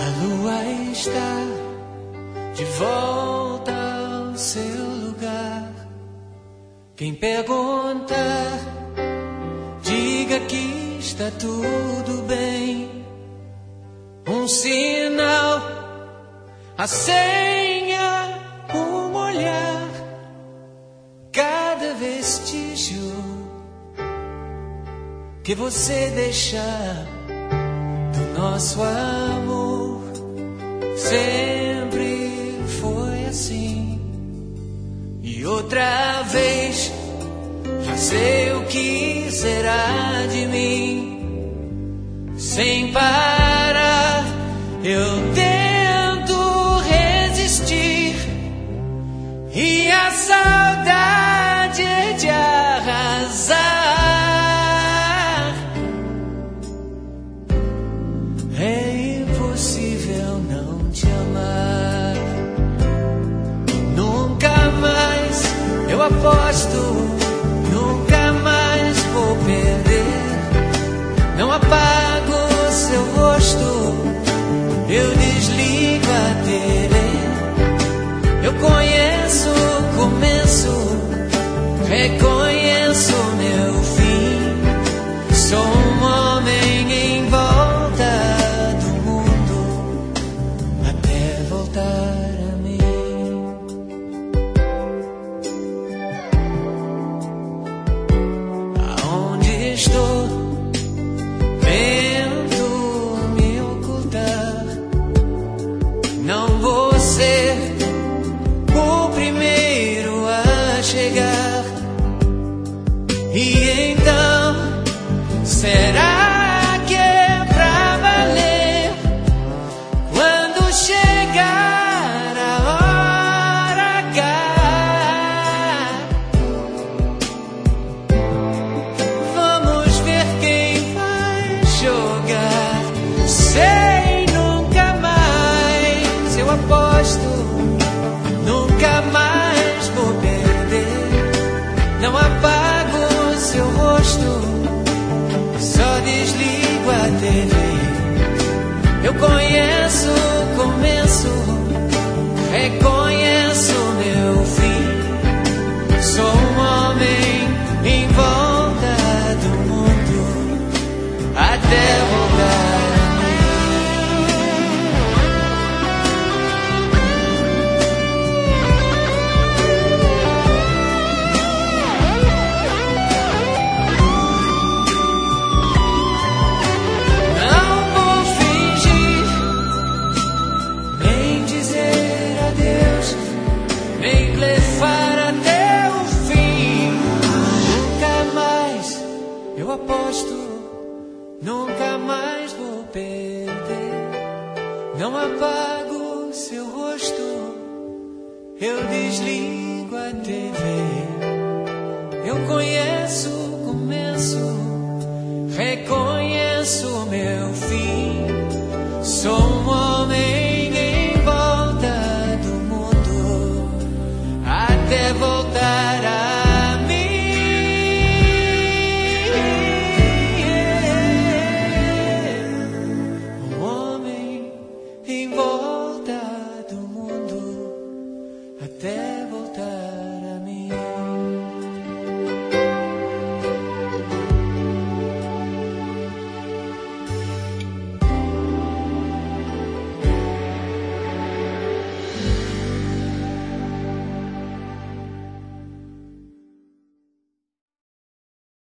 lua está de volta ao seu lugar. Quem perguntar, diga que está tudo bem. Um sinal, a senha, um olhar, cada vestígio que você deixar do nosso amor. Sempre foi assim. E outra vez, já sei o que será de mim. Sem parar, eu tento resistir, e a saudade é de arrasar. É impossível não te amar. Nunca mais, eu aposto, nunca mais vou perder. Não apago seu rosto, eu desligo a TV. Eu conheço o começo, reconheço meu fim. Sou um homem em volta do mundo até voltar a mim. Aonde estou, tento me ocultar. Não vou ser o primeiro a chegar. E então, será que é pra valer? Quando chegar a hora H, vamos ver quem vai jogar. Sei nunca mais, eu aposto, nunca mais vou perder. Não apago seu rosto, só desligo a TV. Eu conheço o começo, reconheço meu fim. Sou um homem em volta do mundo até voltar a aposto, nunca mais vou perder. Não apago seu rosto, eu desligo a TV. Eu conheço o começo, reconheço meu fim. Sou